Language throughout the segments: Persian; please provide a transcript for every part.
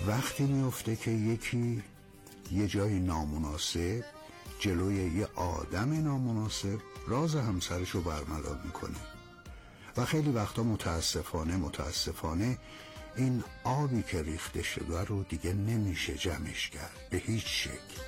وقتی میفته که یکی یه جای نامناسب جلوی یه آدم نامناسب راز همسرش رو برملا میکنه و خیلی وقتا متاسفانه این آبی که ریخته شده رو دیگه نمیشه جمعش کرد به هیچ شکل.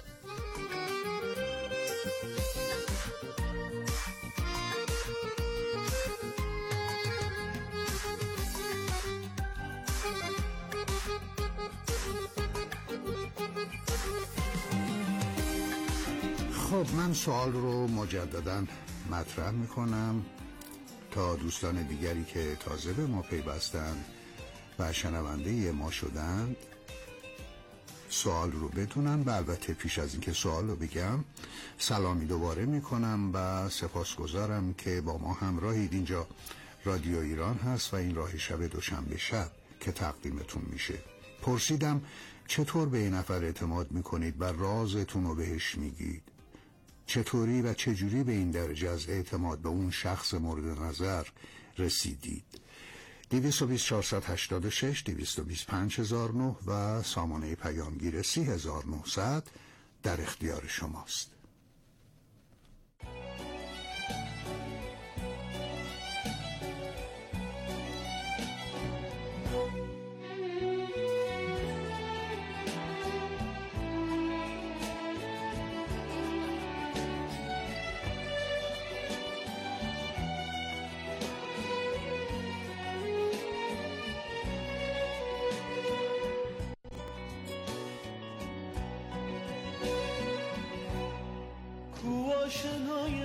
خب من سوال رو مجددا مطرح میکنم تا دوستان دیگری که تازه به ما پیوستن و شنونده ما شدند سوال رو بدونن. و البته پیش از اینکه سوال رو بگم سلامی دوباره میکنم و سپاسگزارم که با ما همراهید. اینجا رادیو ایران هست و این راه شب دوشنبه شب که تقدیمتون میشه. پرسیدم چطور به یه نفر اعتماد میکنید و رازتون رو بهش میگید؟ چطوری و چجوری به این درجه از اعتماد به اون شخص مورد نظر رسیدید؟ 22486 225009 و سامانه پیامگیر 3900 در اختیار شماست. آشنای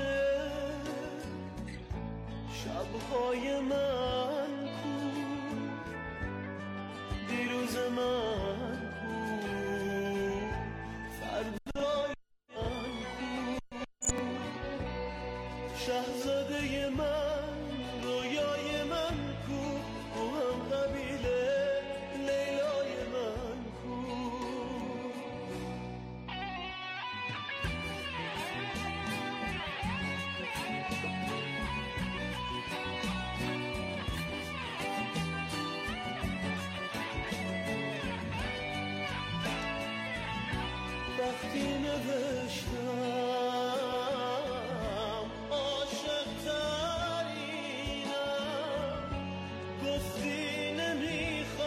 شبهای من کو، دیروز من کو، فردای من کو، شهزاده من، رویای من کو، او هم قبیله لیلای من کو. وقتی نوشتم عاشق ترینم، گفتی نمیخوام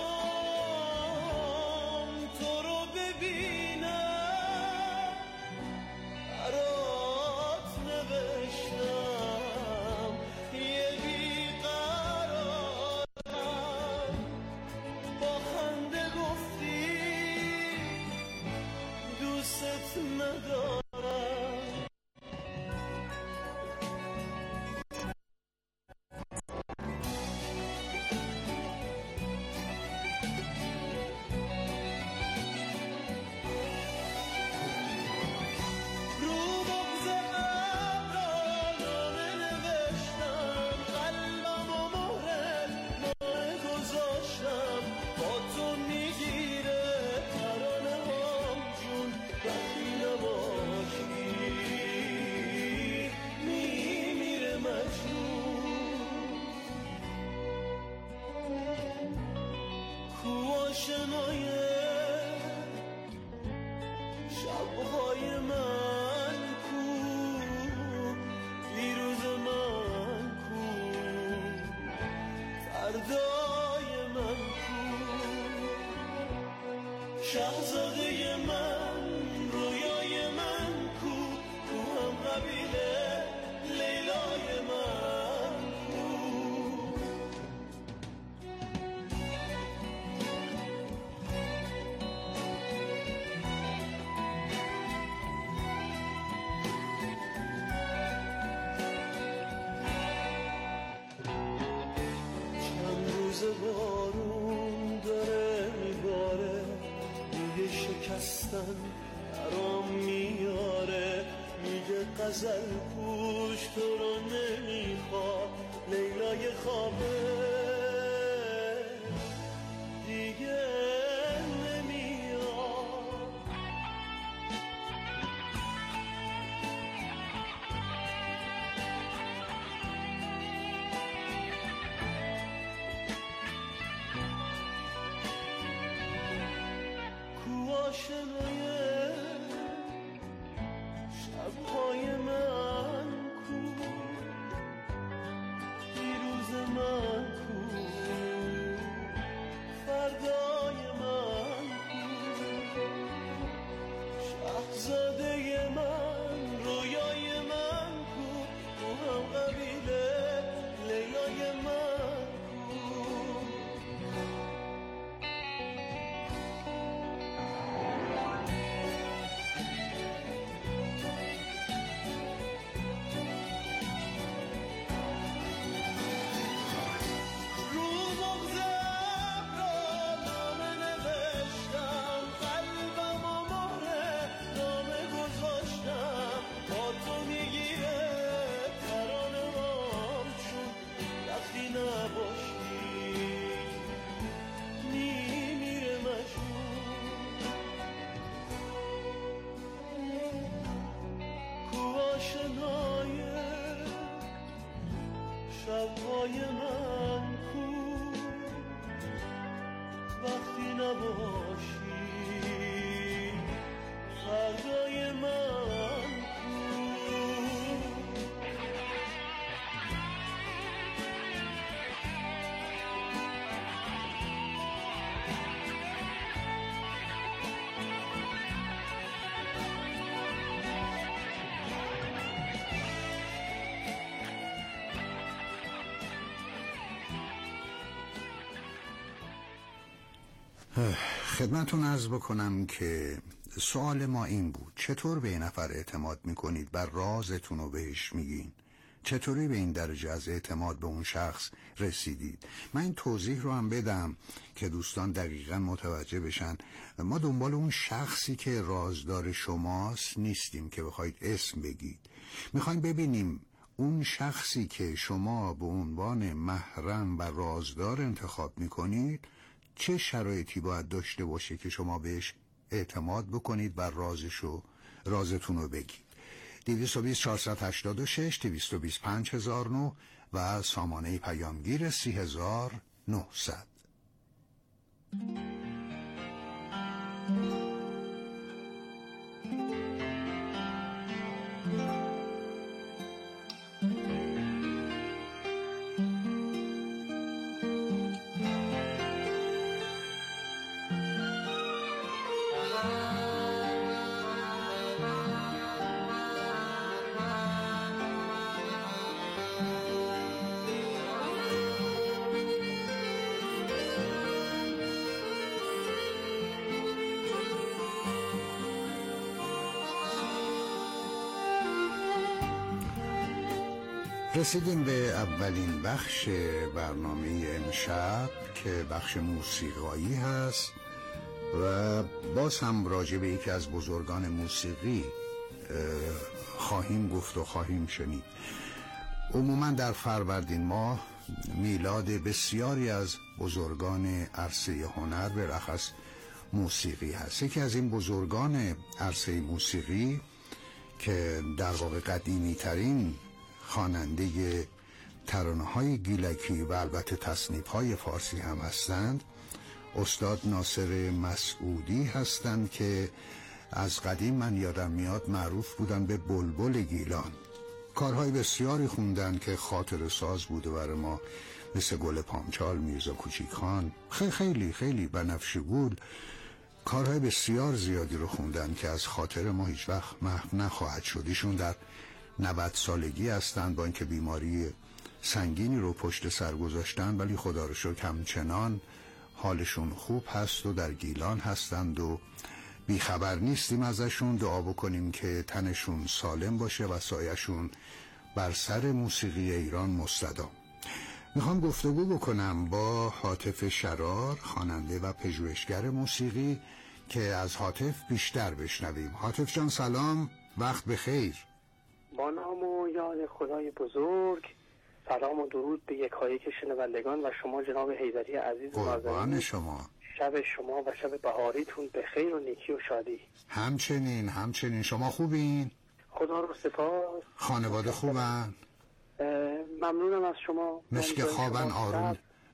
تو رو ببینم، برات نوشتم یه بیقرارم، با خنده گفتی دوست ندارم. رو بغض ابرا نامه نوشتم، قلبم و مهر نامه گذاشتم، با تو میگیره ترانه هم جون وقتی نباشی میمیره مجنون. کو آشنای شبهای من کو، دیروز من کو، فردای من کو، شهزاده من، رویای من کو، او هم قبیله لیلای من کو. چند روز بارون داره میباره، میگه شکستن برام میاره، میگه غزل پوش تو رو نمیخواد، لیلای خوابه دیگه نمیاد. آشنای شبهای من کو، دیروز من کو، فردای من کو، شهزاده من، رویای من کو، تو هم قبیله لیلای من کو. شبهای من کو، وقتی نباشی فردای من کو. خدمتون عرض بکنم که سوال ما این بود: چطور به این نفر اعتماد میکنید، بر رازتون رو بهش میگین؟ چطوری به این درجه از اعتماد به اون شخص رسیدید؟ من این توضیح رو هم بدم که دوستان دقیقاً متوجه بشن. ما دنبال اون شخصی که رازدار شماست نیستیم که بخواید اسم بگید. میخوایم ببینیم اون شخصی که شما به عنوان محرم و رازدار انتخاب میکنید چه شرایطی باید داشته باشه که شما بهش اعتماد بکنید و رازتون رو بگید. 220 486 220 5009 و سامانه پیامگیر 3900. رسیدیم به اولین بخش برنامه امشب که بخش موسیقایی هست و باز هم راجع به یکی از بزرگان موسیقی خواهیم گفت و خواهیم شنید. عموما در فروردین ماه میلاد بسیاری از بزرگان عرصه هنر به رخص موسیقی هست. یکی از این بزرگان عرصه موسیقی که در واقع قدیمی ترین خواننده ترانه‌های گیلکی و البته تصنیف‌های فارسی هم هستند، استاد ناصر مسعودی هستند که از قدیم من یادم میاد معروف بودن به بلبل گیلان. کارهای بسیاری خوندن که خاطر ساز بوده برای ما، مثل گل پامچال، میرزا کوچیک خان، خیلی خیلی بنفشه گل. کارهای بسیار زیادی رو خوندن که از خاطر ما هیچ وقت محو نخواهد شد. ایشون در 90 سالگی هستند، با اینکه بیماری سنگینی رو پشت سر گذاشتن، ولی خدا رو شکر همچنان حالشون خوب هست و در گیلان هستند و بیخبر نیستیم ازشون. دعا بکنیم که تنشون سالم باشه و سایه‌شون بر سر موسیقی ایران مستدام. میخوام گفتگو بکنم با هاتف شرار، خواننده و پژوهشگر موسیقی، که از هاتف بیشتر بشنویم. هاتف جان سلام، وقت بخیر. با نام و یاد خدای بزرگ، سلام و درود به یکایک شنوندگان و شما جناب حیدری عزیز. قربان شما. شب شما و شب بهاریتون به خیر و نیکی و شادی. همچنین. شما خوبین؟ خدا رو سپاس. خانواده خوبن؟ ممنونم از شما. مثل که خوابن،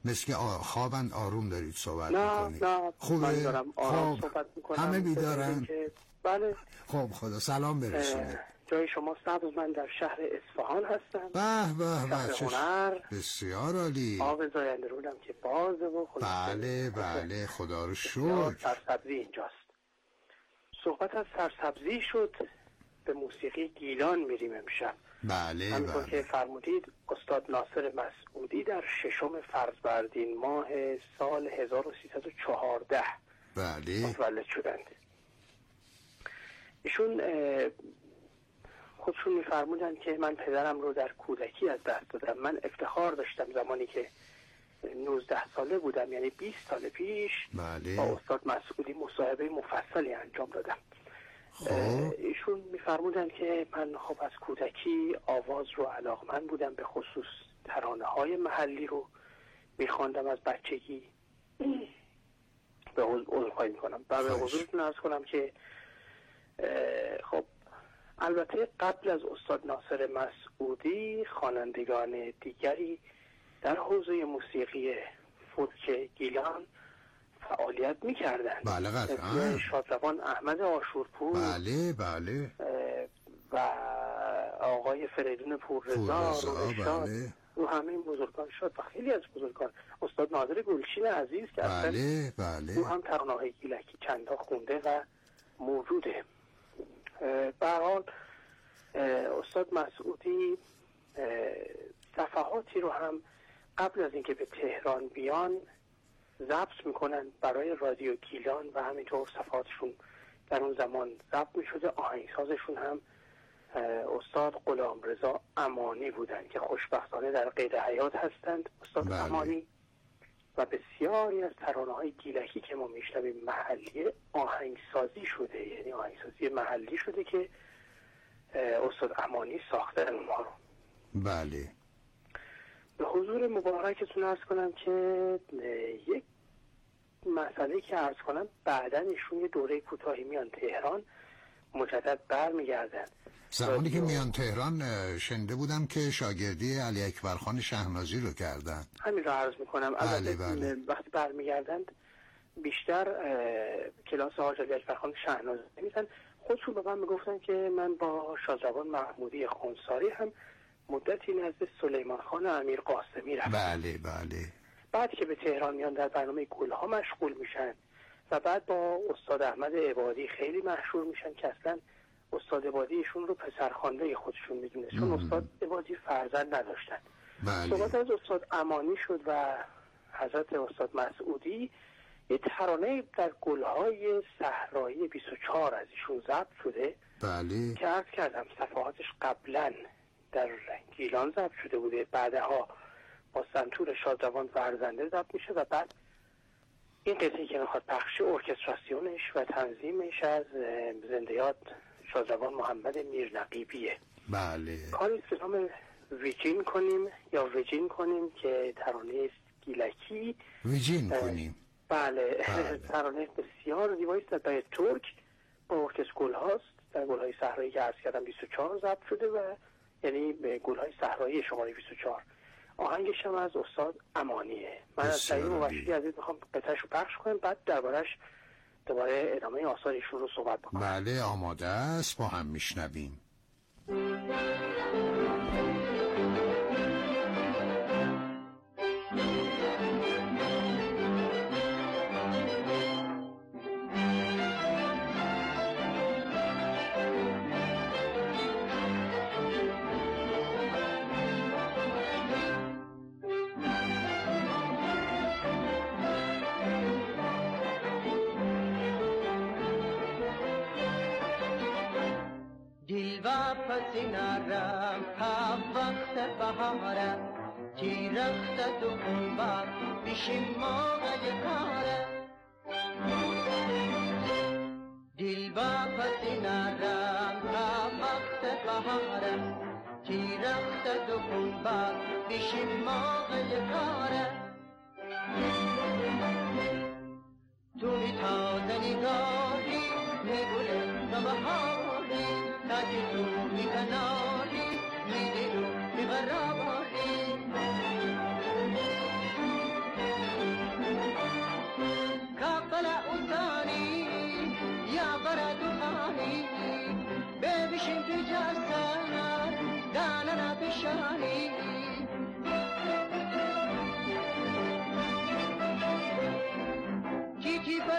مثل که خوابن آروم دارید صحبت نه میکنید. نه خوبه؟ من دارم آرام خب. صحبت میکنم. همه بیدارن؟ بله. خب خدا سلام برسونه. جای شما سبز، من در شهر اصفهان هستم. به به شهر هنر. بسیار عالی. آب زاینده رودم که بازه و بله بله خدا رو شکر. سرسبزی اینجاست. صحبت از سرسبزی شد، به موسیقی گیلان میریم امشب. بله همینطور بله که فرمودید استاد ناصر مسعودی در 6 فروردین ماه سال 1314 بله متولد شدند. ایشون خودشون میفرمودن که من پدرم رو در کودکی از دست دادم. من افتخار داشتم زمانی که 19 ساله بودم، یعنی 20 سال پیش، بله. با استاد مسعودی مصاحبه مفصلی انجام دادم. ایشون میفرمودن که من خب از کودکی آواز رو علاقمند بودم، به خصوص ترانه های محلی رو میخواندم از بچگی. به عذرخواهی میکنم و به حضورتون عرض کنم که خب البته قبل از استاد ناصر مسعودی خوانندگان دیگری در حوزه موسیقی فولک گیلان فعالیت میکردن. بله قطعا. شادروان احمد آشورپور، بله بله، و آقای فریدون پوررضا، بله. و همه این بزرگان شد و خیلی از بزرگان، استاد نادر گلچین عزیز که بله بله، او هم ترانه‌های گیلکی چندا خونده و موجوده. به هر حال استاد مسعودی صفحاتی رو هم قبل از اینکه به تهران بیان ضبط میکنن برای رادیو گیلان و همینطور صفحاتشون در اون زمان ضبط میشده. آهنگسازشون هم استاد غلامرضا امانی بودن که خوشبختانه در قید حیات هستند. استاد بله. امانی و بسیاری از ترانه‌های گیلکی که ما میشنویم محلی آهنگسازی شده، یعنی آهنگسازی محلی شده که استاد امانی ساختن اونها رو. بله. به حضور مبارکتون عرض کنم که یک مسئله که عرض کنم، بعداً ایشون یه دوره کوتاهی میان تهران، مجدد برمیگردن. زمانی که میان تهران شنیده بودم که شاگردی علی اکبر خان شهنازی رو کردن. همین رو عرض میکنم. بله بله. وقتی برمیگردند بیشتر کلاس حاج علی اکبر خان شهنازی میزن. خودشون به من میگفتن که من با شادروان محمودی خونساری هم مدتی نزد سلیمان خان امیر قاسمی رفتم. بله بله. بعد که به تهران میان در برنامه گلها مشغول میشن و بعد با استاد احمد عبادی خیلی مشهور میشن که اصلا استاد عبادی ایشون رو پسرخوانده خودشون میدونه، چون استاد عبادی فرزند نداشتن. بله. صحبت از استاد امانی شد و حضرت استاد مسعودی یه ترانه در گلهای صحرایی 24 از ایشون ضبط شده. بله. که عرض کردم صفحاتش قبلا در گیلان ضبط شده بوده، بعدها با سنتور شادروان فرزنده ضبط میشه و بعد این قطعی که میخواد پخش ارکستراسیونش و تنظیمش از زنده یاد شادروان محمد میرنقیبیه. بله. کاری به نام ویجین کنیم که ترانه گیلکی ویجین کنیم. بله. ترانه بسیار زیبایی است در ترک با ارکستر گلهاست، در گلهای صحرایی که عرض کردم 24 ضبط شده و یعنی به گلهای صحرایی شماره 24. آهنگش هم از استاد امانیه. من از سعید مبشری عزیز میخوام قطعش رو پخش کنم، بعد دربارش دوباره ادامه آثار ایشون رو صحبت بکنم. بله آماده است، با هم میشنویم. پسینارم هم وقت بهارم تیرخت دخونبر بیشیم موقع کارم دل با پسینارم هم وقت بهارم تیرخت دخونبر بیشیم موقع کارم توی تازه نگاهی میگوله و بهاری تاکی تو میکناری میدی رو میبراباری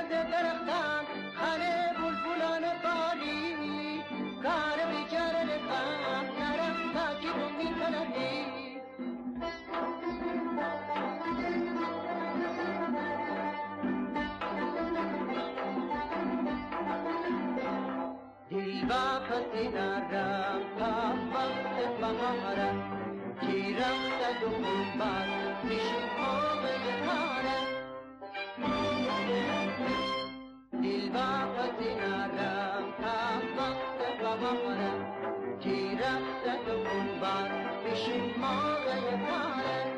بز درختان خانه بلبلان باری کار بیچاره رقم نرم تا که تو میکنه دل با کسی نرم تا وقت بهارم کی رفت دو خونبار میشه موقع کارم دل با کسی نرم تا وقت بهارم کی رفت دو خونبار میشه موقع کارم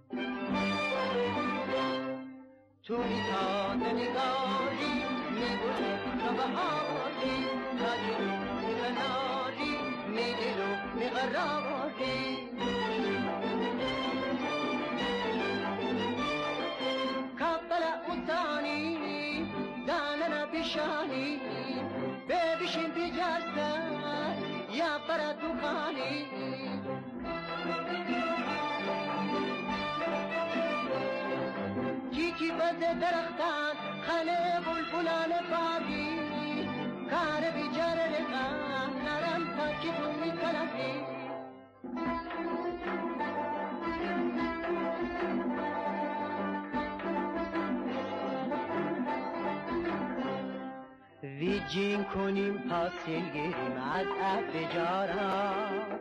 تو میتاد نگاری میگونه تو بهاری تاجی میغناری میدلو میغراری کبل اوتانی داننا بیشانی ببیشین بیجستن یا برا دوخانی کی بز درختان خانه بلبلان بادی کار بیچاره رقم نرم تا که تو میکنه ویجین کنیم حاصل گیریم از عب جاران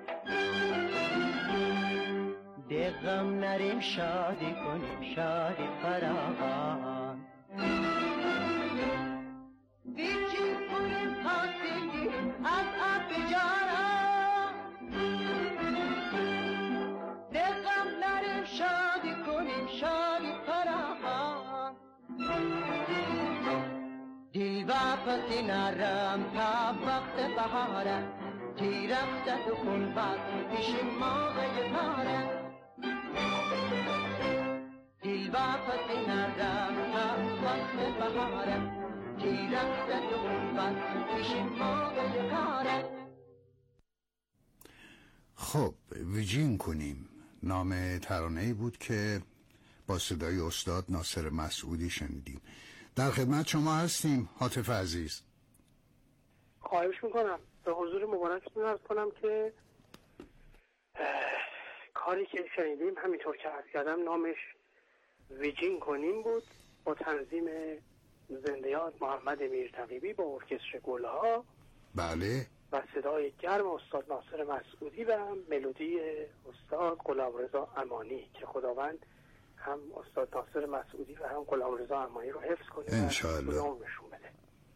دقم نریم شادی کنیم شادی فراغان ویجین کنیم حاصل گیریم از عب جاران دقم نریم شادی کنیم شادی فراغان دل و پسی نرم تا وقت بهارم کی رفت تو خون باد پیش موقع کارم دل و پسی نرم تا وقت بهارم کی رفت تو خون باد پیش موقع کارم. خب ویجین کنیم نام ترانه‌ای بود که با صدای استاد ناصر مسعودی شنیدیم. در خدمت شما هستیم هاتف عزیز. خواهش میکنم به حضور مبارکتون عرض کنم که کاری که شنیدیم همینطور که عرض کردم نامش ویجین کنیم بود با تنظیم زنده یاد محمد میرتقیبی با ارکستر گلها. بله. و صدای گرم استاد ناصر مسعودی و ملودی استاد غلامرضا امانی که خداوند هم استاد ناصر مسعودی و هم غلامرضا امانی رو حفظ کنه انشاءالله و نشون بده.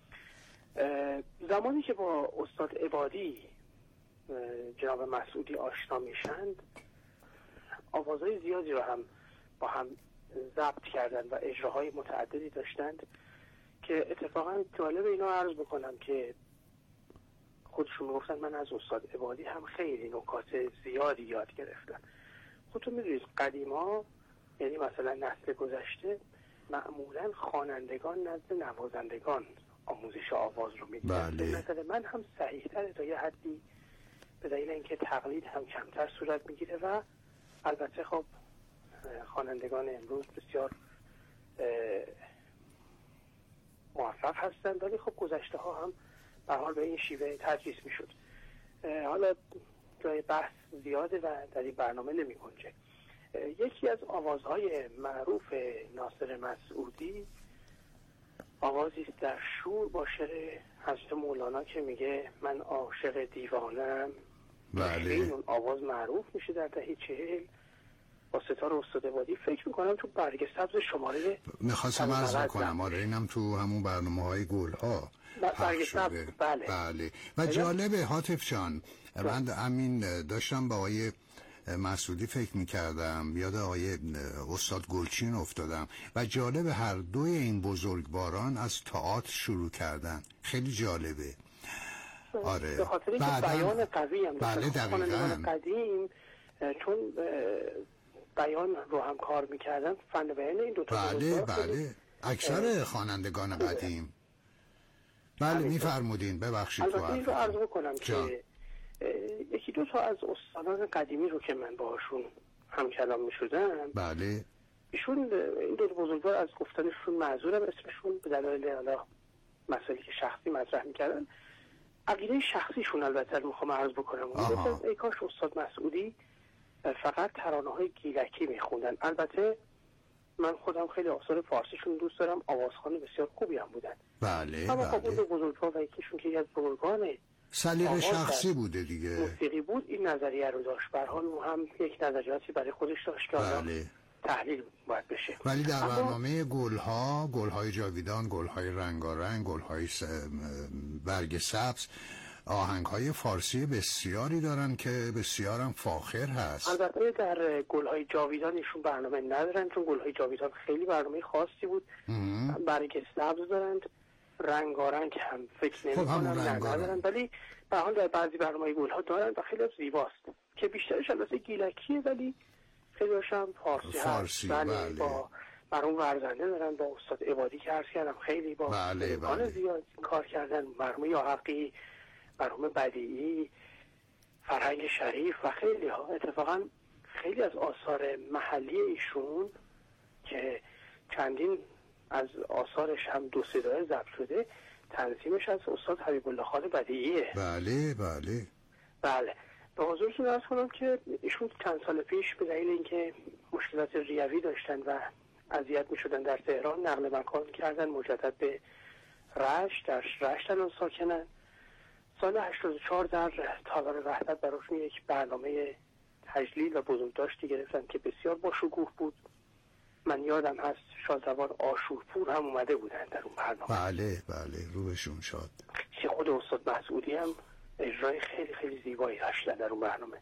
زمانی که با استاد عبادی جناب مسعودی آشنا میشند آوازهای زیادی رو هم با هم ضبط کردن و اجراهای متعددی داشتند که اتفاقا جالب اینا عرض بکنم که خودشون گفتن من از استاد عبادی هم خیلی نکات زیادی یاد گرفتم. خودتون میدونید قدیما یعنی مثلا نسل گذشته معمولا خوانندگان نزد نوازندگان آموزش آواز رو میدیدن. بله. مثلا من هم صحیح تره تا یه حدی به دلیل اینکه تقلید هم کمتر صورت میگیره و البته خب خوانندگان امروز بسیار موفق هستند ولی خب گذشته ها هم به حال به این شیوه تدریس میشد. حالا جای بحث زیاده و در این برنامه نمی گنجه. یکی از آوازهای معروف ناصر مسعودی آوازی است در شور با شعر حضرت مولانا که میگه من عاشق دیوانم. بله. اون آواز معروف میشه در دهه 40 با ستار استاد عبادی. فکر میکنم تو برگ سبز شماره میخواستم عرض بکنم آره اینم تو همون برنامه‌های گلها برگ سبز. بله. و جالبه هاتف جان من همین داشتم با آقای مسعودی فکر میکردم یاد آقای استاد گلچین افتادم و جالبه هر دوی این بزرگواران از تئاتر شروع کردن. خیلی جالبه. آره به خاطر اینکه بیان قوی هم بله دقیقاً قدیم چون بیان رو هم کار میکردن فن بیان این دوتا بله اکثر خوانندگان قدیم. بله میفرمودین ببخشید. البته این رو عرض بکنم که یکی دو تا از استادان قدیمی رو که من باهاشون همکلام میشدم بله ایشون این دو بزرگوار از گفتنشون معذورم، اسمشون به دلایل حالا مسائلی که شخصی مطرح میکردن، عقیده شخصیشون البته میخوام عرض بکنم. ای کاش استاد مسعودی فقط ترانه‌های گیلکی میخوندن. البته من خودم خیلی آثار فارسیشون دوست دارم، آوازخوان بسیار خوبی هم بودن. بله اما خب اون بزرگوار و یکیشون که از بزرگان سلیقه شخصی بوده دیگه، موسیقی بود، این نظریه رو داشت. به هر حال هم یک نظریاتی برای خودش داشت که بله. تحلیل باید بشه. ولی در برنامه گل‌های جاویدان، گل‌های رنگارنگ، گل‌های برگ سبز، آهنگ‌های فارسی بسیاری دارن که بسیارم فاخر هست. البته در گل‌های جاویدان ایشون برنامه ندارن، چون گل‌های جاویدان خیلی برنامه خاصی بود. برگ سبز دارند، رنگارنگ هم فکر نمی‌کنم ندارن، ولی به حال در بعضی برنامه‌های گل‌ها دارن و خیلی زیباست که بیشترش البته گیلکیه ولی خیلی‌هاش هم فارسی هست. بله. با مرحوم ورزنده دارن، با استاد عبادی که عرض کردم خیلی با بله. زیاد کار کردن، مرحوم یاحقی، مرحوم بدیعی، فرهنگ شریف و خیلی ها. اتفاقا خیلی از آثار محلی ایشون که چندین از آثارش هم 2 صدای ضبط شده، تنظیمش از استاد حبیب الله خان بدیعیه. بله. به حضورتون عرض کنم که ایشون چند سال پیش به دلیل اینکه مشکلات ریوی داشتن و اذیت می‌شدن در تهران، نقل مکان کردن مجدد به رشت. در رشت الان ساکنن. سال 84 در تالار وحدت براشون یک برنامه تجلیل و بزرگداشتی گرفتن که بسیار با شکوه بود. من یادم هست شادروان آشورپور هم اومده بودن در اون برنامه. بله روحشون شاد. که خود استاد مسعودی هم اجرای خیلی خیلی زیبایی داشتن در اون برنامه.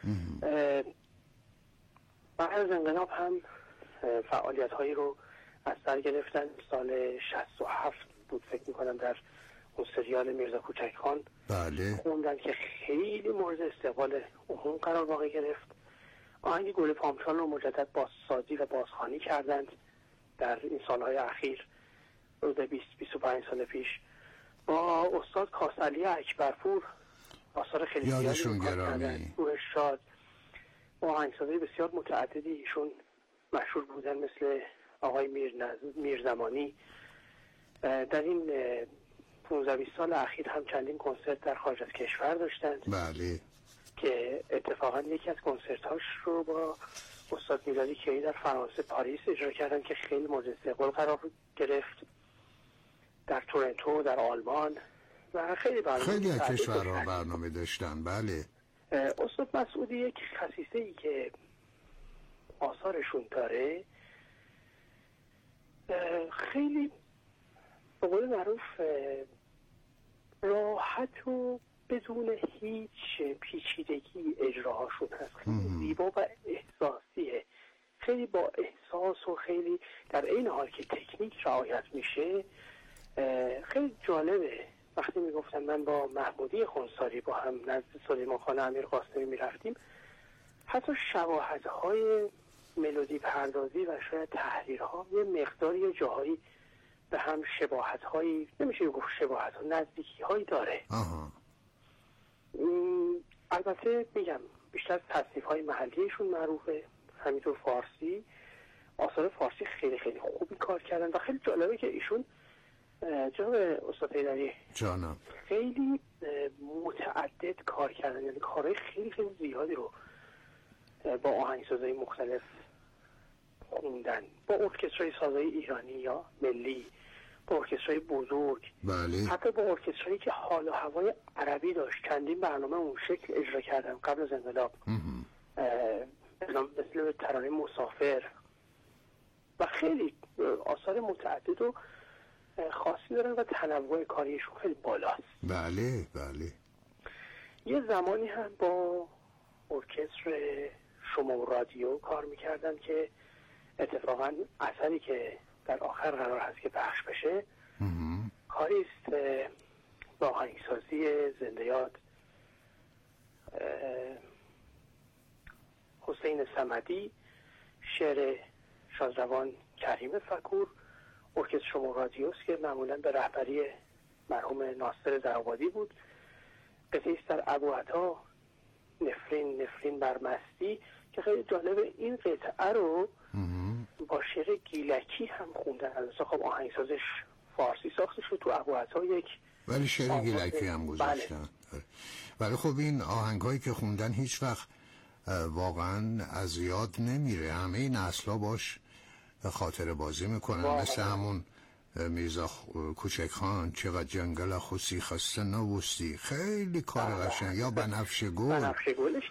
بعد از انقلاب هم فعالیت هایی رو از سر گرفتن. سال 67 بود فکر میکنم در اون سریال میرزا کوچکخان بله خوندن که خیلی مورد استقبال عموم قرار واقع گرفت. آهنگ گل پامچال رو مجدد بازسازی و بازخوانی کردند در این سالهای اخیر، حدود 20-25 سال پیش. با استاد کاسلی اکبرپور آثار خیلی یادشون گرامی، روح شاد، با آهنگسازی بسیار متعددی ایشون مشهور بودن، مثل آقای میرزمانی. در این 15-20 سال اخیر هم چندین کنسرت در خارج از کشور داشتند. بله. که اتفاقا یکی از کنسرت‌هاش رو با استاد میلادی کیایی در فرانسه پاریس اجرا کردن که خیلی مورد استقبال قرار گرفت. در تورنتو، در آلمان و خیلی از کشورها برنامه داشتن. بله. استاد مسعودی یک خصیصه‌ای که آثارشون داره، خیلی به قول معروف راحت و بدون هیچ پیچیدگی اجراهاشون هست. خیلی زیبا و احساسیه، خیلی با احساس و خیلی در این حال که تکنیک رعایت میشه. خیلی جالبه. وقتی میگفتم من با محمودی خونساری با هم نزد سلیمان خان امیر قاسمی میرفتیم، حتی شباهت‌های ملودی پردازی و شاید تحریرها یه مقداری یه جاهایی به هم شباهت‌هایی، نمیشه گفت شباهت‌ها، نزدیکی‌هایی داره. البته میگم بیشتر تصنیف‌های محلیشون معروفه، همینطور فارسی، آثار فارسی خیلی خیلی خوبی کار کردن و خیلی جالبه که ایشون جناب استاد حیدری جانم خیلی متعدد کار کردن، یعنی کارهای خیلی خیلی زیادی رو با آهنگسازهای مختلف خوندن، با ارکسترهای سازهای ایرانی یا ملی، با ارکسترهای بزرگ، بله. حتی با ارکسترهایی که حال و هوای عربی داشت. چندین برنامه اون شکل اجرا کردن قبل از انقلاب، مثل ترانه مسافر و خیلی آثار متعدد و خاصی دارن و تنوع کاریشون خیلی بالاست. بله. یه زمانی هم با ارکستر شما رادیو کار میکردن که اتفاقا اثری که در آخر قرار هست که پخش بشه کاریست با آهنگسازی زنده یاد حسین صمدی، شعر شادروان کریم فکور، ارکستر شما رادیوست که معمولا به رهبری مرحوم ناصر درآبادی بود. قطعه‌ای در ابوعطا، نفرین بر مستی، که خیلی جالبه. این قطعه رو با شعر گیلکی هم خوندن. البته خب آهنگسازش فارسی ساخته شد، تو ابوعطا یک ولی شعر گیلکی هم گذاشتن. بله. ولی خب این آهنگایی که خوندن هیچ وقت واقعا از یاد نمیره، همه نسل‌ها باش خاطر بازی میکنن. مثل همون میرزا کوچک خان چقدر جنگل خوسی خسته نوستی، خیلی کار قشنگ. یا بنفشه گلش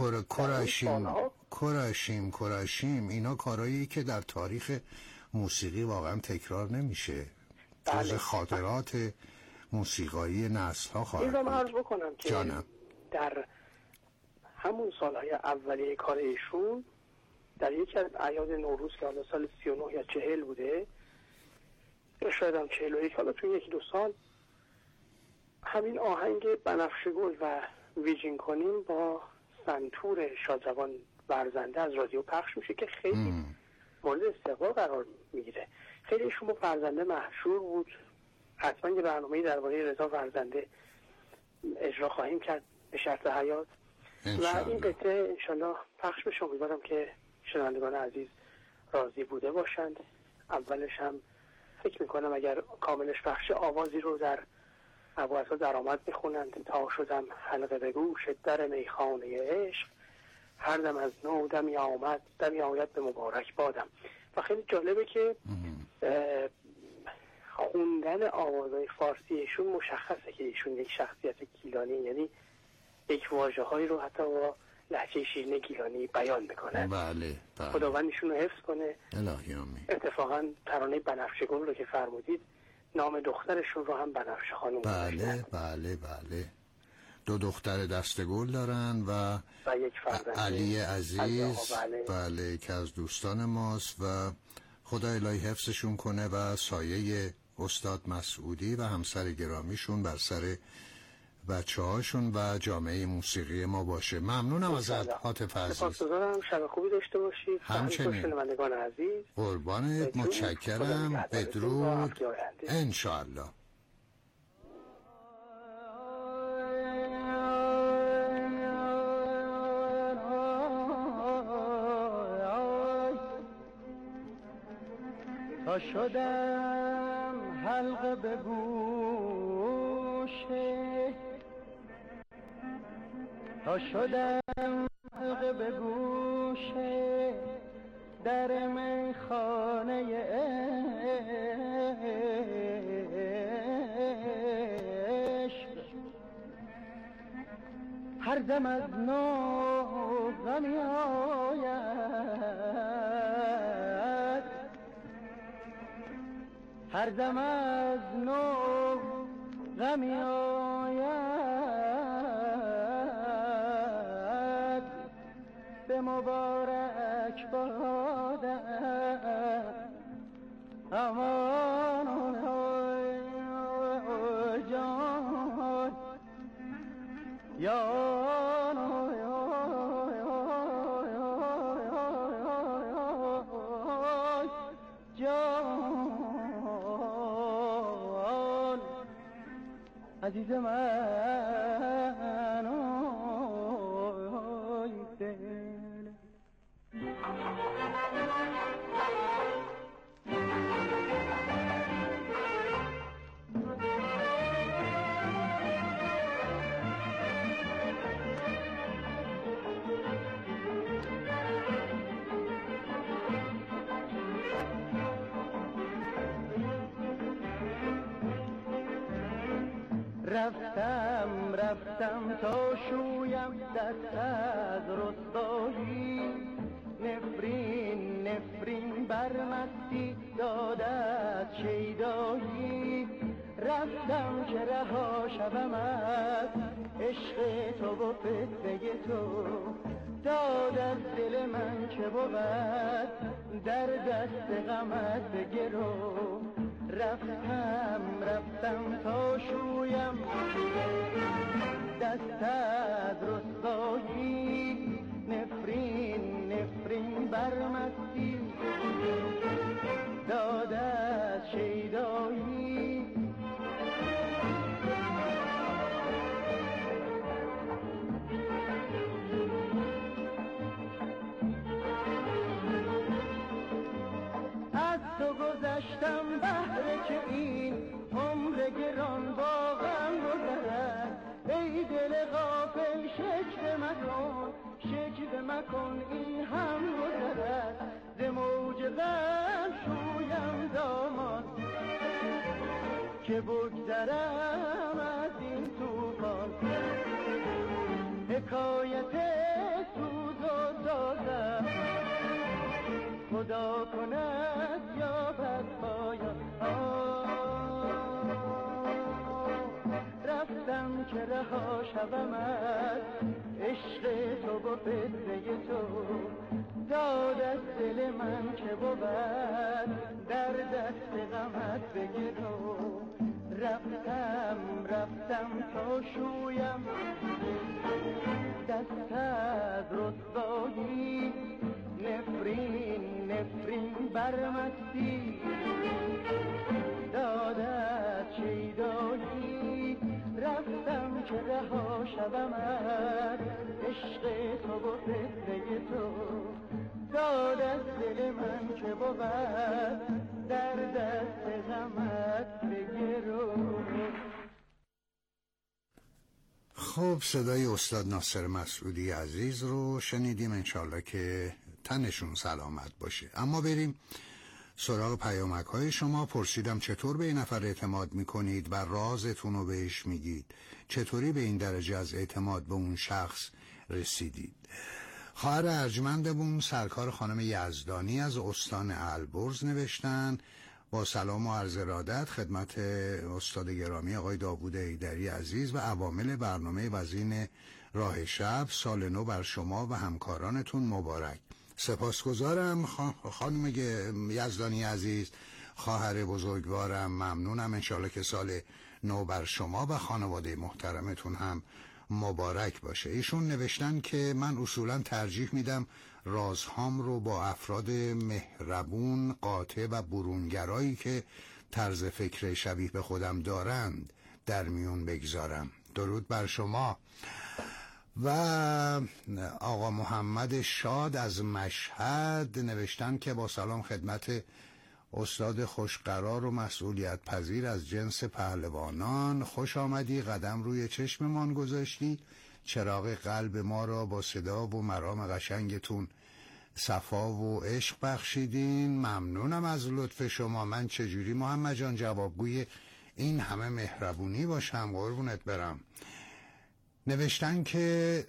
کرشیم اینا کارهایی که در تاریخ موسیقی واقعا تکرار نمیشه، جز خاطرات موسیقایی نسل‌ها خواهد بود. این رو من عرض بکنم که جانم. در همون سالهای اولیه کار ایشون در یکی از اعیاد نوروز که حالا سال 39 یا 40 بوده یا شاید هم 41، حالا تو یکی دو سال همین آهنگ بنفشه گل و ویژین کنیم با سنتور شادروان ورزنده از رادیو پخش میشه که خیلی مورد استقبال قرار میگیره. خیلی ایشون با ورزنده مشهور بود. حتما یه برنامه‌ای درباره رضا ورزنده اجرا خواهیم کرد به شرط حیات و این قطعه انشالله پخش بشه. امیدوارم که شنوندگان عزیز راضی بوده باشند. اولش هم فکر میکنم اگر کاملش پخش آوازی رو در ابوعطا درآمد میخونند: تا شدم حلقه به گوش در میخانه عشق، هر دم از نو دمی آید به مبارک بادم. و خیلی جالبه که خوندن آوازهای فارسی ایشون مشخصه که ایشون یک شخصیت گیلانی، یعنی یک واژه هایی رو حتی با لهجه شیرین گیلانی بیان میکنه. بله. خداوند ایشون رو حفظ کنه. الهی آمین. اتفاقا ترانه بنفشه گل رو که فرمودید نام دخترشون رو هم بنفشه خانم بله. دو دختر دستگل دارن و یک فرزند علی عزیز. بله که از دوستان ماست و خدا الهی حفظشون کنه و سایه استاد مسعودی و همسر گرامیشون بر سر بچه هاشون و جامعه موسیقی ما باشه. ممنونم ازت عاطف عزیز. سپاسگزارم. شب خوبی داشته باشید. همچنین. شنوندگان عزیز قربانت، متشکرم. بدرود انشاءالله. تا شدم حلقه به گوشه، تا شدم حلقه به گوشه در میخانه عشق، هر دم از نو غمی آید، هر دم از نو غمی آید، به مبارک بادم امان جان یا عزیز من دل. رفتم تا شویم دست از رسوایی، نفرین بر مستی دادت شیدایی، رفتم که رها شوم از عشق تو و فتنه تو، داد از دل من که بود در دست غمت گرو، رفتم تا شویم دست از رسوایی، نفرین بر مستی داد از شیدایی، که بگذرم از این توفان، حکایت سوز و سازم خدا کند یا بد پایان. رفتم که رها شوم از عشق تو و فتنه تو، داد از دل من که بود در دست غمت بگرو. رفتم تا شویم دست از رسوایی، نفرین برمستی داد از شیدایی. رفتم که رها شوم از عشق تو و فتنه تو، داد از دل من که بود در دست غمت بگرو. خب صدای استاد ناصر مسعودی عزیز رو شنیدیم، انشالله که تنشون سلامت باشه. اما بریم سراغ پیامک های شما. پرسیدم چطور به این نفر اعتماد میکنید و رازتون رو بهش میگید، چطوری به این درجه از اعتماد به اون شخص رسیدید. خواهر ارجمندمون سرکار خانم یزدانی از استان البرز نوشتن: با سلام و عرض ارادت خدمت استاد گرامی آقای داوود ایدری عزیز و عوامل برنامه وزین راه شب، سال نو بر شما و همکارانتون مبارک. سپاسگزارم خانم یزدانی عزیز، خواهر بزرگوارم، ممنونم. انشالله که سال نو بر شما و خانواده محترمتون هم مبارک باشه. ایشون نوشتن که من اصولا ترجیح میدم رازهام رو با افراد مهربون، قاطع و برونگرایی که طرز فکر شبیه به خودم دارند در میون بگذارم. درود بر شما. و آقا محمد شاد از مشهد نوشتن که با سلام خدمت استاد خوشقرار و مسئولیت پذیر از جنس پهلوانان، خوش آمدی، قدم روی چشممان گذاشتی، چراغ قلب ما را با صدا و مرام قشنگتون صفا و عشق بخشیدین. ممنونم از لطف شما. من چجوری محمد جان جوابگوی این همه مهربونی باشم؟ قربونت برم. نوشتن که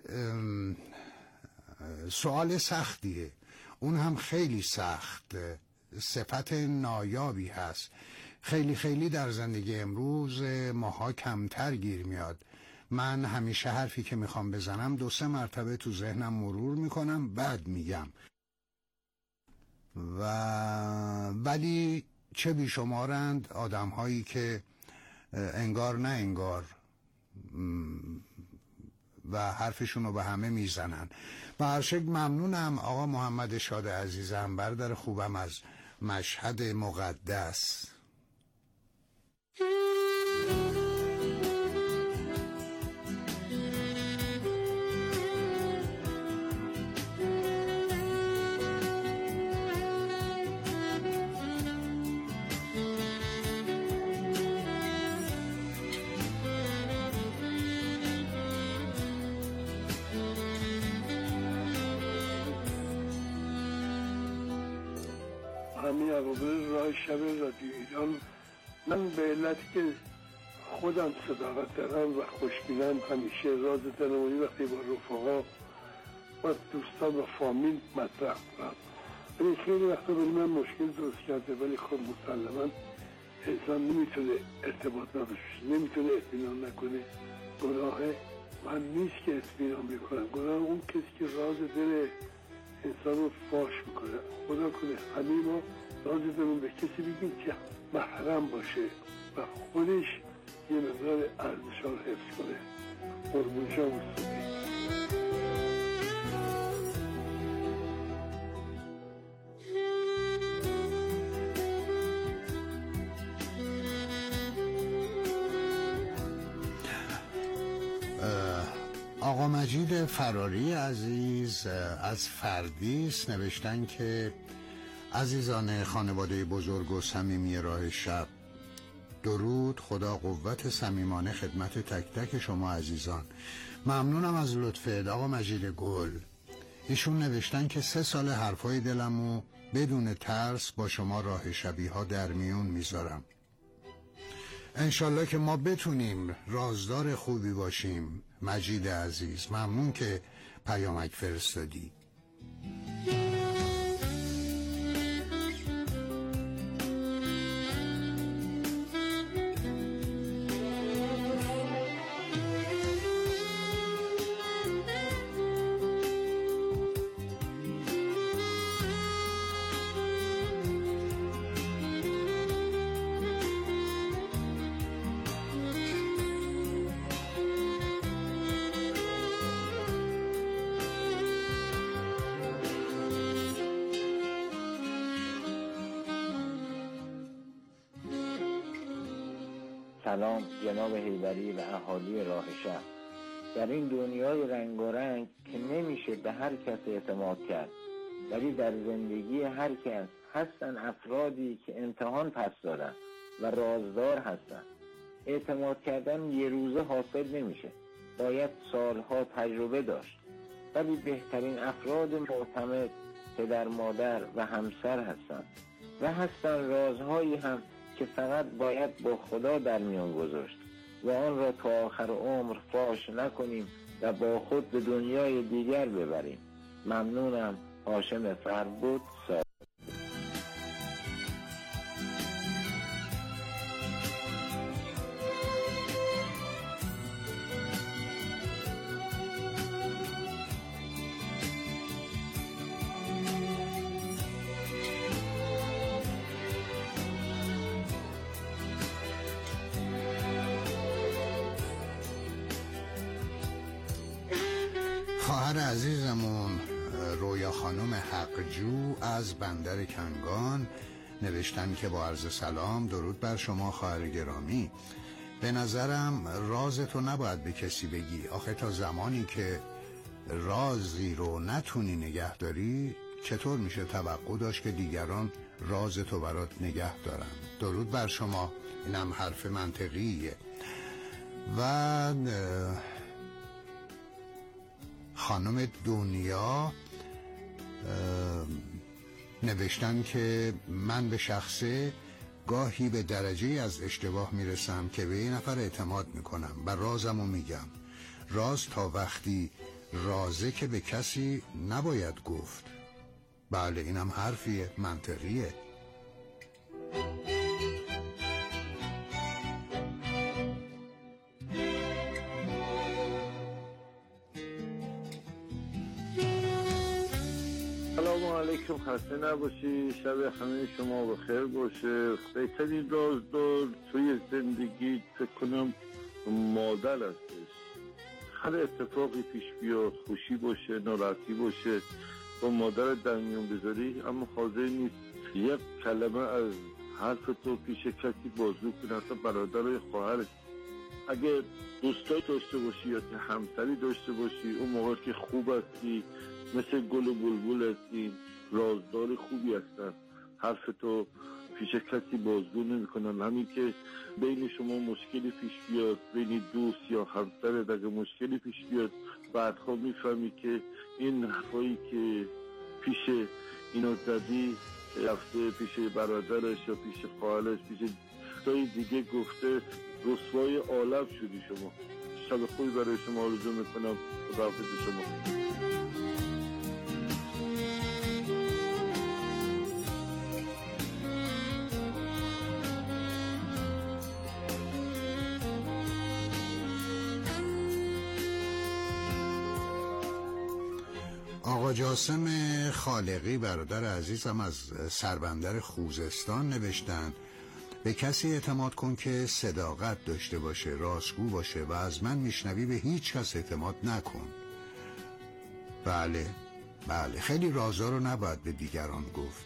سوال سختیه، اون هم خیلی سخت، صفت نایابی هست. خیلی در زندگی امروز ماها کمتر گیر میاد. من همیشه حرفی که میخوام بزنم 2-3 مرتبه تو ذهنم مرور میکنم بعد میگم. ولی چه بیشمارند آدم هایی که انگار نه انگار و حرفشون رو به همه میزنن. به هر شکل ممنونم آقا محمد شاد عزیزم، برادر خوبم از مشهد مقدس. همین عوامل راه شب رادیو ایران، من به علتی که خودم صداقت دارم و خوشبینم همیشه راز دلمونی وقتی با رفقا و دوستان و فامیل مطرح کنم. ولی خیلی وقتا برای من مشکل درست کرده، ولی خب مسلما انسان نمیتونه ارتباط نداشته، نمیتونه اطمینان نکنه. گناه من نیست که اطمینان بکنم، گناه اون کسی که راز دل انسان رو فاش میکنه. خدا کنه همه ما راز دلمون به کسی بگیم که محرم باشه و خودش یه مقدار ارزش‌ها رو حفظ کنه. قربون شما مستقیم. آقا مجید فراری عزیز از فردیس نوشتن که عزیزان خانواده بزرگ و صمیمی راه شب، درود، خدا قوت صمیمانه خدمت تک تک شما عزیزان. ممنونم از لطفت آقا مجید گل. ایشون نوشتن که 3 سال حرفای دلمو بدون ترس با شما راه شبی ها در میون میذارم. انشالله که ما بتونیم رازدار خوبی باشیم. مجید عزیز، ممنون که پیامک فرستادی. سلام جناب حیدری و اهالی راه شهر. در این دنیای رنگ و رنگ که نمیشه به هر کس اعتماد کرد، ولی در زندگی هر کس هستن افرادی که امتحان پس دادن و رازدار هستن. اعتماد کردن یه روزه حاصل نمیشه، باید سالها تجربه داشت. ولی بهترین افراد معتمد پدر مادر و همسر هستن و هستن رازهایی هم که فقط باید با خدا در میان گذاشت و آن را تا آخر عمر فاش نکنیم و با خود به دنیای دیگر ببریم. ممنونم. هاشم فربود. خواهر عزیزمون رویا خانم حقجو از بندر کنگان نوشتن که با عرض سلام، درود بر شما خواهر گرامی. به نظرم رازتو نباید به کسی بگی. آخه تا زمانی که رازی رو نتونی نگه داری چطور میشه توقع داشت که دیگران رازتو برات نگه دارن؟ درود بر شما. اینم حرف منطقیه. و خانم دنیا نوشتن که من به شخصه گاهی به درجه از اشتباه میرسم که به یه نفر اعتماد میکنم و رازمو میگم. راز تا وقتی رازه که به کسی نباید گفت. بله، اینم حرفیه، منطقیه. علیکم، خسته نباشی، شب همه شما بخیر باشه. بهترین رازدار توی زندگی فکر کنم مادر هستش. هر اتفاقی پیش بیاد، خوشی باشه ناراحتی باشه، با مادر در میون بذاری اما حاضر نیست یک کلمه از حرف تو پیش کسی بازگو کنه، حتی برادر خواهر. اگه دوستای داشته باشی یا که همسری داشته باشی، اون موقع که خوب هستی، مثل گل و بلبل هستی، رازدار خوبی هستن. حرف تو پیش کسی بازگو نمی کنن. همین که بین شما مشکلی پیش بیاد، بین دوست یا همسرت اگه مشکلی پیش بیاد، بعدها میفهمی که این حرفایی که پیش اینا زدی رفته پیش برادرش یا پیش خواهرش، پیش دوستای دیگه گفته، رسوای عالم شدی شما. شب خوبی برای شما آرزو میکنم. خداحافظ شما. آقا جاسم خالقی برادر عزیزم از سربندر خوزستان نوشتن به کسی اعتماد کن که صداقت داشته باشه، راستگو باشه و از من میشنوی به هیچ کس اعتماد نکن. بله، خیلی رازا رو نباید به دیگران گفت.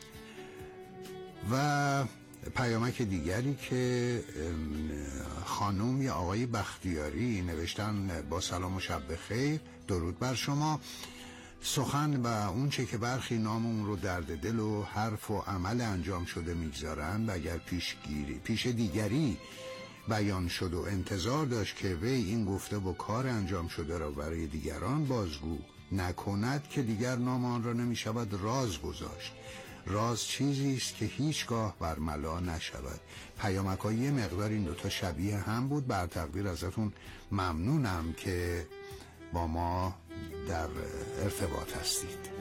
و پیامک دیگری که خانم یا آقای بختیاری نوشتن با سلام و شب بخیر، درود بر شما. سخن و اون چه که برخی نامون رو درد دل و حرف و عمل انجام شده میگذارن و اگر پیش دیگری بیان شد و انتظار داشت که وی این گفته و کار انجام شده را برای دیگران بازگو نکند که دیگر نام آن را نمی شود راز گذاشت. راز چیزی است که هیچگاه برملا نشود. پیامک‌های یه مقدار این دوتا شبیه هم بود. بر تقدیر ازتون ممنونم که با ما در ارتباط هستید.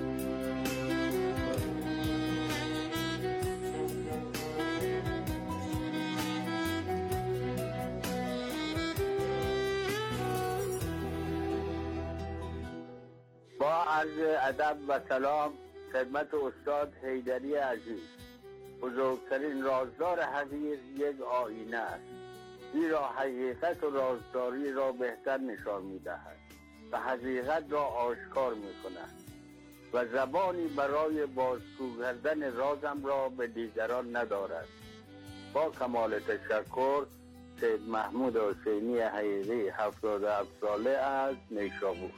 با عرض ادب و سلام خدمت استاد حیدری عزیز. بزرگترین رازدار حقیق یک آینه است، زیرا حقیقت و رازداری را بهتر نشان می‌دهد و حقیقت را آشکار می‌کند و زبانی برای بازگو کردن رازم را به دیگران ندارد. با کمال تشکر، سید محمود حسینی حقیقی 77 ساله از نیشابور.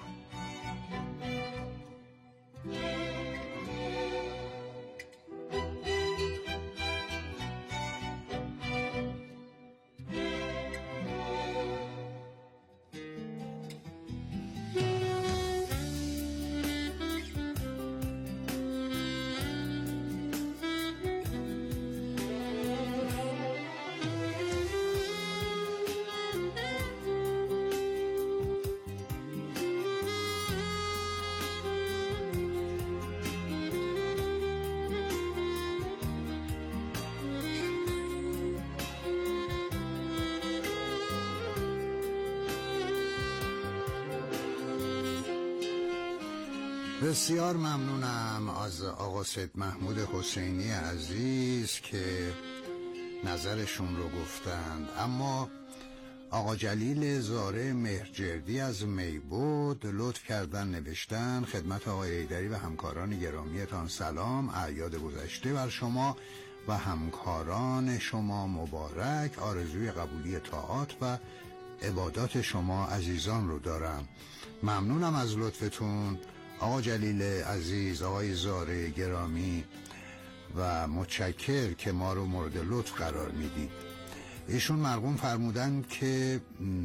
بسیار ممنونم از آقا سید محمود حسینی عزیز که نظرشون رو گفتند. اما آقا جلیل زاره مهرجردی از میبود لطف کردن نوشتن: خدمت آقای حیدری و همکاران گرامیتان سلام. اعیاد گذشته بر شما و همکاران شما مبارک. آرزوی قبولی طاعات و عبادات شما عزیزان رو دارم. ممنونم از لطفتون آقا جلیل عزیز، آقای زاره گرامی، و متشکر که ما رو مورد لطف قرار میدید. ایشون مرحوم فرمودن که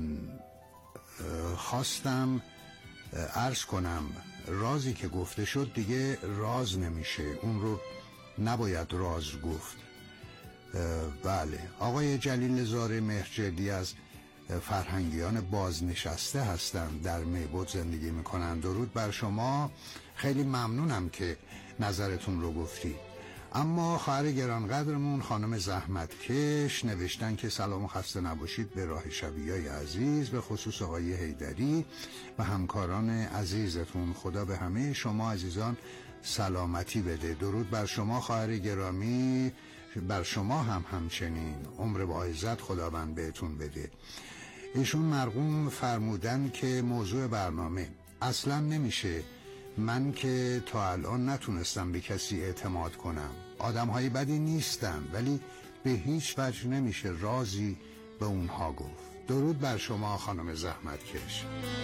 خواستم عرض کنم رازی که گفته شد دیگه راز نمیشه، اون رو نباید راز گفت. بله، آقای جلیل زاره مهرجردی از فرهنگیان بازنشسته هستند، در میبود زندگی میکنند. درود بر شما، خیلی ممنونم که نظرتون رو گفتی. اما خواهر گرانقدرمون خانم زحمتکش نوشتن که سلام و خسته نباشید به راه شبیه‌ی عزیز، به خصوص آقای حیدری و همکاران عزیزتون. خدا به همه شما عزیزان سلامتی بده. درود بر شما خواهر گرامی، بر شما هم همچنین. عمر با عزت خداوند بهتون بده. ایشون مرحوم فرمودن که موضوع برنامه اصلا نمیشه، من که تا الان نتونستم به کسی اعتماد کنم. آدم‌های بدی نیستن، ولی به هیچ وجه نمیشه رازی به اونها گفت. درود بر شما خانم زحمتکش.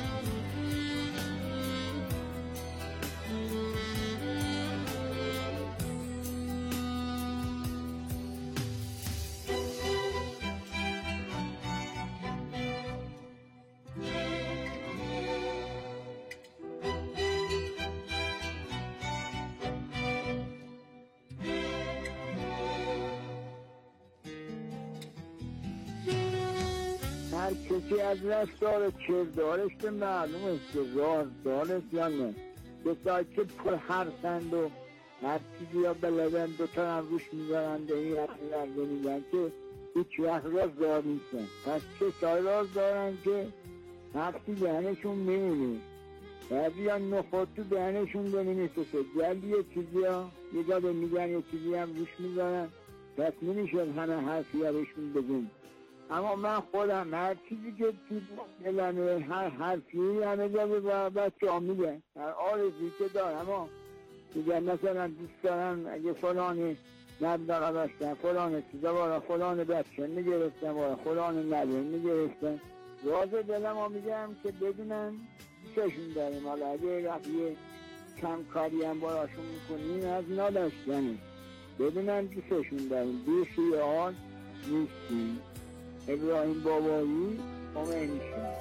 هر کسی از رفتار کردارش به معلوم است که رازدارست یا نه. کسایی که پر حرفند و هر چیزی یا بلدن دوتا هم روش میذارند و این حرفی میگن که هیچ وقت رازدار نیستن. پس کسایی رازدارن که حرفی دهنشون میمونه، بعضی ها نخود تو دهنشون بمینسته، جلدی یه چیزی ها یه جا میگن یه چیزی هم روش میذارن، پس نمیشه همه حرفی ها بهشون بگن. اما من خودم هر چیزی که دلمه، هر حرفی همه جا به بچه ها میگن، هر آرزویی که دارم اما میگن مثلا دوست دارم اگه فلانی نبداغه باشتن، فلان چیزا بارا فلان بچه میگرفتن، بارا فلان نبه میگرفتن، راز دلم ها میگم که بدونن دوستشون داریم. حالا اگه رفیه کم کاری هم باراشون میکنیم از نداشتنه، بدونن دوستشون داریم، بی خیال نیستیم. ابراهیم بابایی خمینی‌شون.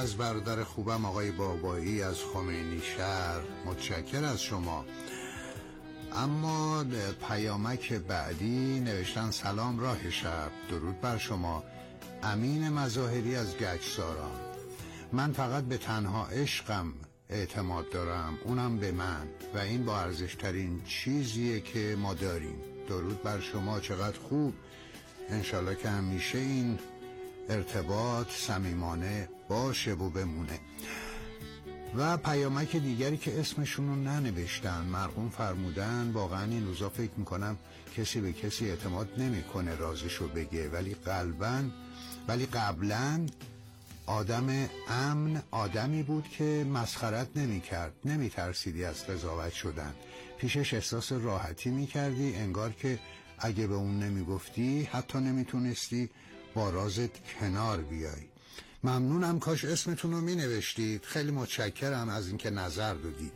از برادر خوبم آقای بابایی از خمینی شهر، متشکر از شما. اما پیامک بعدی نوشتن سلام راه شب، درود بر شما. امین مظاهری از گچساران. من فقط به تنها عشقم اعتماد دارم، اونم به من، و این با ارزشترین چیزیه که ما داریم. درود بر شما، چقدر خوب. انشالله که همیشه این ارتباط صمیمانه باشه و بمونه. و پیامک دیگری که اسمشون رو ننوشتن، مرحوم فرمودن واقعا این روزا فکر میکنم کسی به کسی اعتماد نمیکنه رازشو بگه، ولی قبلا آدم امن، آدمی بود که مسخرت نمیکرد، نمیترسیدی از قضاوت شدن، پیشش احساس راحتی میکردی، انگار که اگه به اون نمیگفتی حتی نمیتونستی با رازت کنار بیای. ممنونم، کاش اسمتون رو می نوشتید. خیلی متشکرم از اینکه نظر دادید.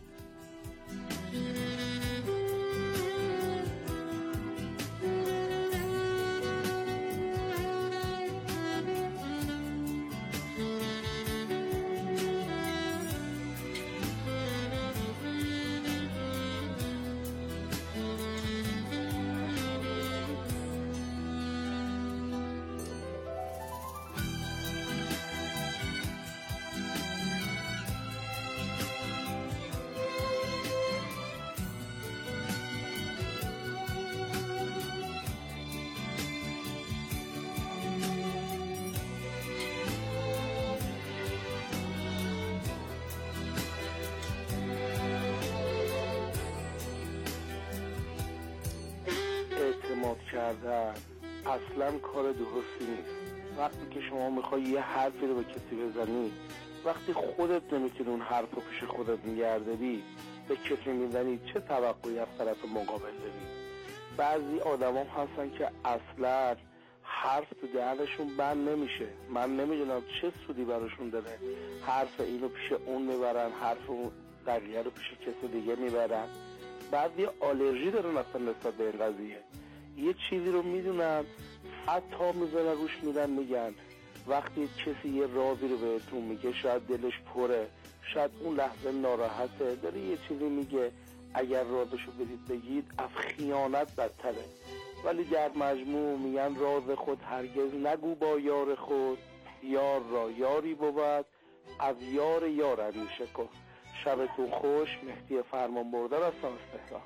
کردن اصلا کار درستی نیست. وقتی که شما میخوای یه حرفی رو به کسی بزنی، وقتی خودت نمیتونی اون حرف رو پیش خودت نگهداری، به کسی میزنی، چه توقعی از طرف مقابل داری؟ بعضی آدمام هستن که اصلا حرف تو دهنشون بند نمیشه. من نمیدونم چه سودی براشون داره حرف اینو پیش اون میبرن، حرف اون دقیقه رو پیش کسی دیگه میبرن. بعضی آلرژی دارن اصلا نسبت به این قضیه. یه چیزی رو میدونن، حتی میزنن روش میرن میگن. وقتی کسی یه رازی رو بهتون میگه، شاید دلش پره، شاید اون لحظه ناراحته، داره یه چیزی میگه، اگر رازشو بدید بگید از خیانت بدتره. ولی در مجموع میگن راز خود هرگز نگو با یار خود، یار را یاری بود از یار اندیشه کن. شبتون خوش. مهدی فرمانبردار از تهران.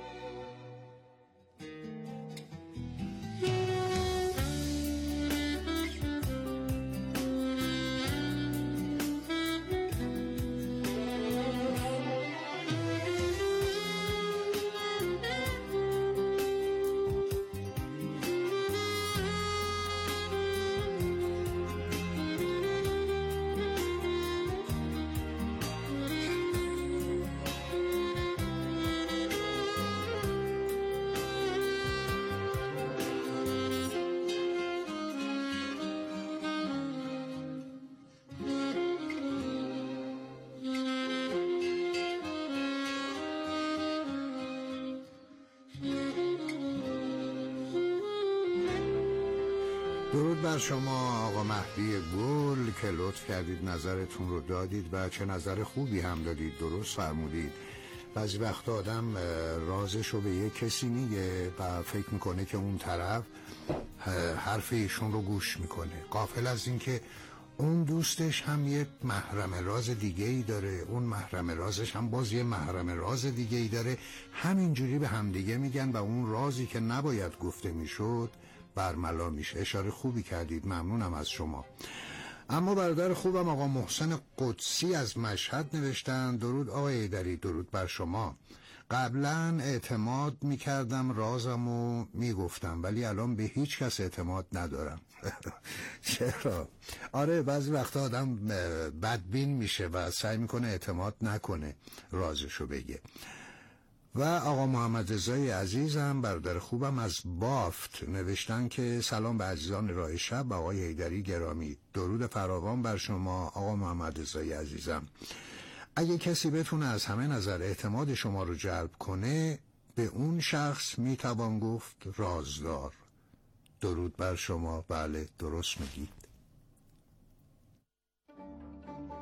درود بر شما آقا مهدی گل که لطف کردید نظرتون رو دادید و چه نظر خوبی هم دادید. درست فرمودید. بعضی وقت آدم رازش رو به یه کسی میگه و فکر میکنه که اون طرف حرف ایشون رو گوش میکنه، غافل از این که اون دوستش هم یه محرم راز دیگه ای داره، اون محرم رازش هم باز یه محرم راز دیگه ای داره. همینجوری به همدیگه میگن و اون رازی که نباید گفته میشد برملا میشه. اشاره خوبی کردید، ممنونم از شما. اما برادر خوبم آقا محسن قدسی از مشهد نوشتن درود آقای ایدری، درود بر شما. قبلا اعتماد میکردم رازمو میگفتم، ولی الان به هیچ کس اعتماد ندارم. چرا؟ آره بعضی وقتا آدم بدبین میشه و سعی میکنه اعتماد نکنه رازشو بگه. و آقا محمد رضای عزیزم برادر خوبم از بافت نوشتن که سلام به عزیزان راه شب، آقای حیدری گرامی، درود فراوان بر شما آقا محمد رضای عزیزم. اگه کسی بتونه از همه نظر اعتماد شما رو جلب کنه، به اون شخص میتوان گفت رازدار. درود بر شما. بله درست میگید.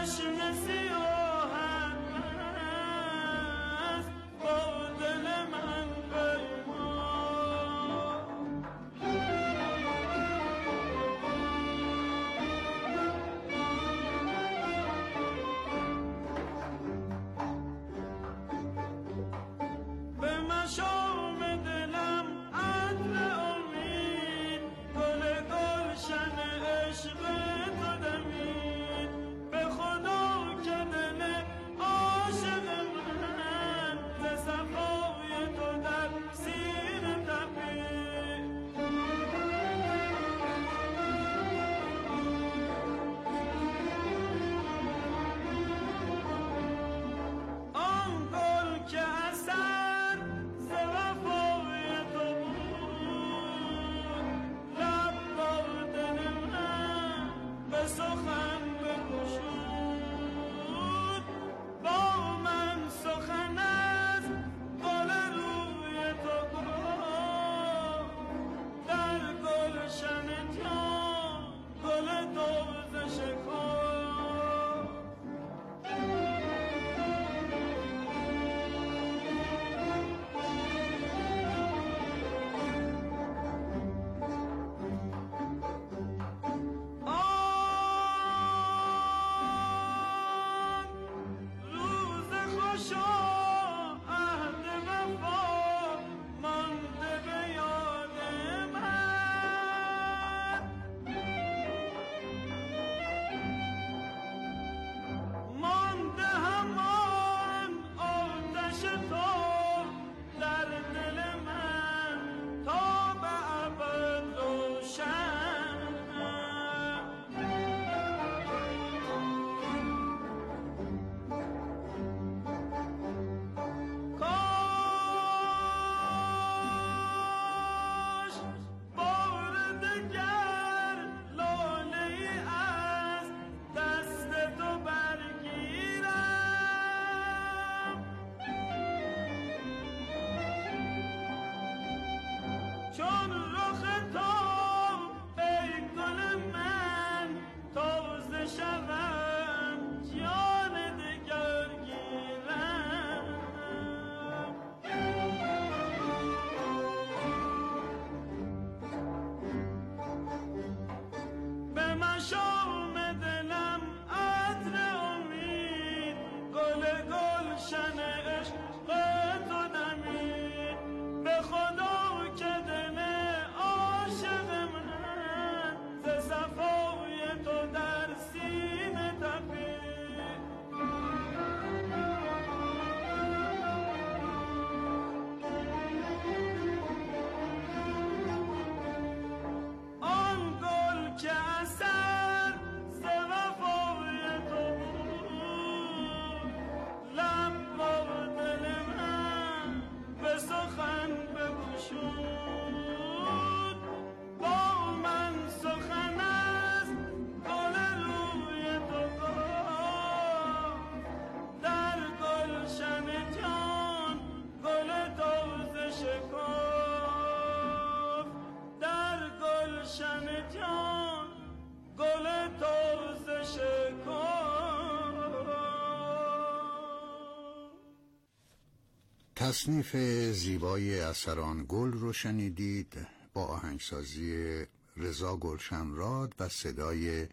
تصنیف زیبای اثران گل رو شنیدید با آهنگسازی رضا گلشنراد و صدای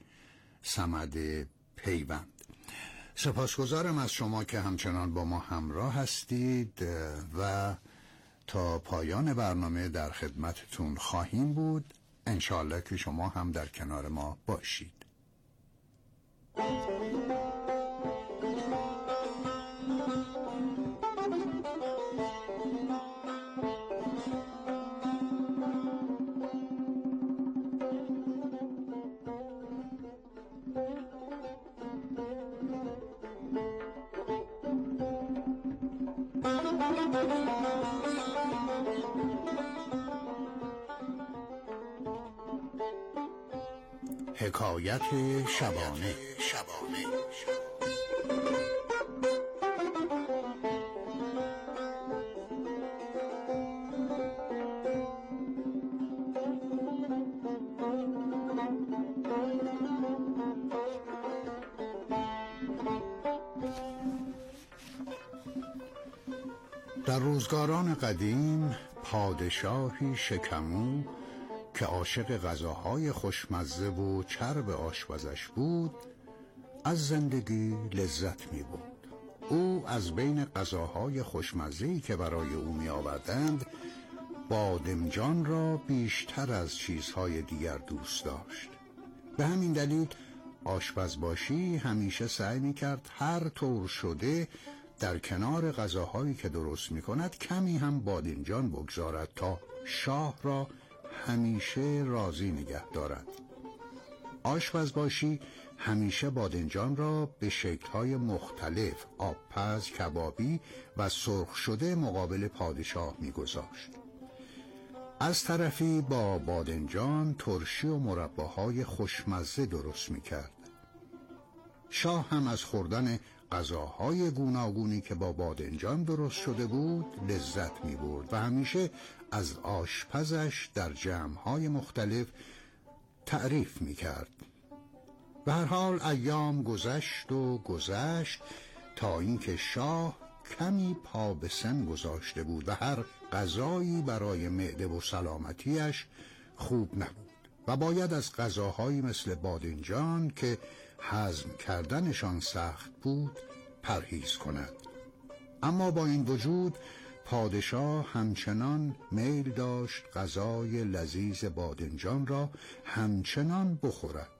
صمد پیوند. سپاسگزارم از شما که همچنان با ما همراه هستید و تا پایان برنامه در خدمتتون خواهیم بود. انشالله که شما هم در کنار ما باشید. حکایت شبانه. در روزگاران قدیم پادشاهی شکمو که عاشق غذاهای خوشمزه و چرب آشپزش بود از زندگی لذت می برد. او از بین غذاهای خوشمزه‌ای که برای او می آوردند بادمجان را بیشتر از چیزهای دیگر دوست داشت. به همین دلیل آشپزباشی همیشه سعی می کرد هر طور شده در کنار غذاهایی که درست می کند کمی هم بادمجان بگذارد تا شاه را همیشه راضی نگه دارد. آشپزباشی همیشه بادمجان را به شکل‌های مختلف آبپز، کبابی و سرخ شده مقابل پادشاه می‌گذاشت. از طرفی با بادمجان ترشی و مرباهای خوشمزه درست می‌کرد. شاه هم از خوردن غذاهای گوناگونی که با بادمجان درست شده بود لذت می‌برد و همیشه از آشپزش در جمع‌های مختلف تعریف می‌کرد. به هر حال ایام گذشت و گذشت تا اینکه شاه کمی پا به سن گذاشته بود و هر غذایی برای معده و سلامتیش خوب نبود و باید از غذاهایی مثل بادمجان که هضم کردنشان سخت بود پرهیز کند. اما با این وجود پادشاه همچنان میل داشت غذای لذیذ بادمجان را همچنان بخورد.